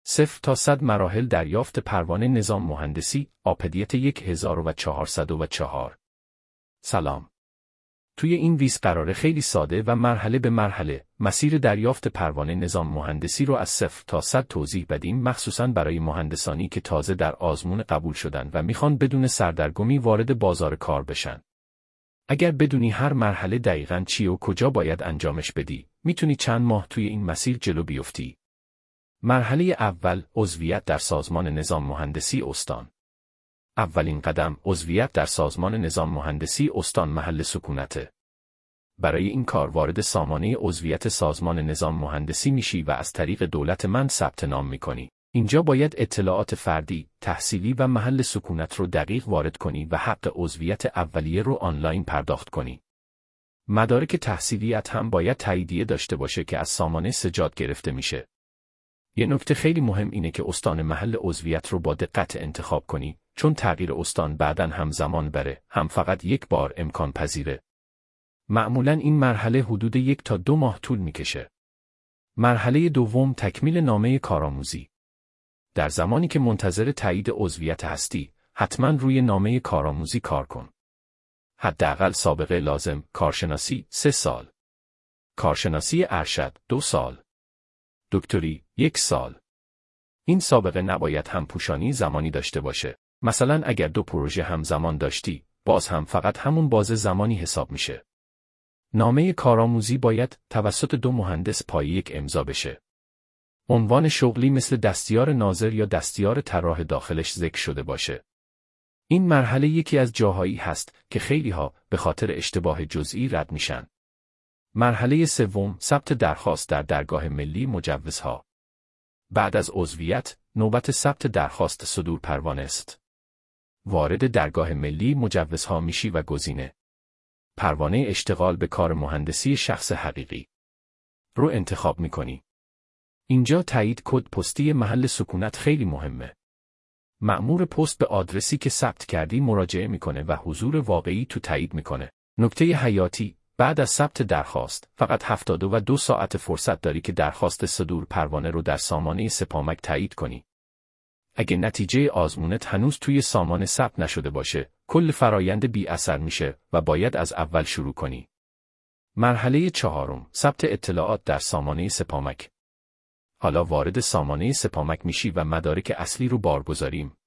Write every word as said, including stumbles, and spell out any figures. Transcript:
صفر تا صد مراحل دریافت پروانه نظام مهندسی، آپدیت هزار و چهارصد و چهار. سلام. توی این ویس قراره خیلی ساده و مرحله به مرحله مسیر دریافت پروانه نظام مهندسی رو از صفر تا صد توضیح بدیم، مخصوصاً برای مهندسانی که تازه در آزمون قبول شدن و میخوان بدون سردرگمی وارد بازار کار بشن. اگر بدونی هر مرحله دقیقاً چی و کجا باید انجامش بدی، میتونی چند ماه توی این مسیر جلو بیفتی. مرحله اول، عضویت در سازمان نظام مهندسی استان. اولین قدم، عضویت در سازمان نظام مهندسی استان محل سکونته. برای این کار وارد سامانه عضویت سازمان نظام مهندسی میشی و از طریق دولت من ثبت نام میکنی. اینجا باید اطلاعات فردی، تحصیلی و محل سکونت رو دقیق وارد کنی و حق عضویت اولیه رو آنلاین پرداخت کنی. مدارک تحصیلیت هم باید تاییدیه داشته باشه که از سامانه سجاد گرفته میشه. یه نکته خیلی مهم اینه که استان محل عضویت رو با دقت انتخاب کنی، چون تغییر استان بعداً هم زمان بره، هم فقط یک بار امکان پذیره. معمولاً این مرحله حدود یک تا دو ماه طول میکشه. مرحله دوم، تکمیل نامه کارآموزی. در زمانی که منتظر تایید عضویت هستی، حتماً روی نامه کارآموزی کار کن. حداقل سابقه لازم، کارشناسی سه سال. کارشناسی ارشد دو سال. دکتری یک سال. این سابقه نباید هم پوشانی زمانی داشته باشه. مثلا اگر دو پروژه همزمان داشتی، باز هم فقط همون بازه زمانی حساب میشه. نامه کارآموزی باید توسط دو مهندس پای یک امضا بشه. عنوان شغلی مثل دستیار ناظر یا دستیار طراح داخلش ذکر شده باشه. این مرحله یکی از جاهایی هست که خیلی‌ها به خاطر اشتباه جزئی رد میشن. مرحله سوم، ثبت درخواست در درگاه ملی مجوزها. بعد از عضویت، نوبت ثبت درخواست صدور پروانه است. وارد درگاه ملی مجوزها میشی و گزینه پروانه اشتغال به کار مهندسی شخص حقیقی رو انتخاب میکنی. اینجا تایید کد پستی محل سکونت خیلی مهمه. مأمور پست به آدرسی که ثبت کردی مراجعه میکنه و حضور واقعی تو تایید میکنه. نکته حیاتی، بعد از ثبت درخواست، فقط هفتاد و دو ساعت فرصت داری که درخواست صدور پروانه رو در سامانه سپامک تایید کنی. اگه نتیجه آزمونت هنوز توی سامانه ثبت نشده باشه، کل فرایند بی اثر میشه و باید از اول شروع کنی. مرحله چهارم، ثبت اطلاعات در سامانه سپامک. حالا وارد سامانه سپامک میشی و مدارک اصلی رو بارگذاریم،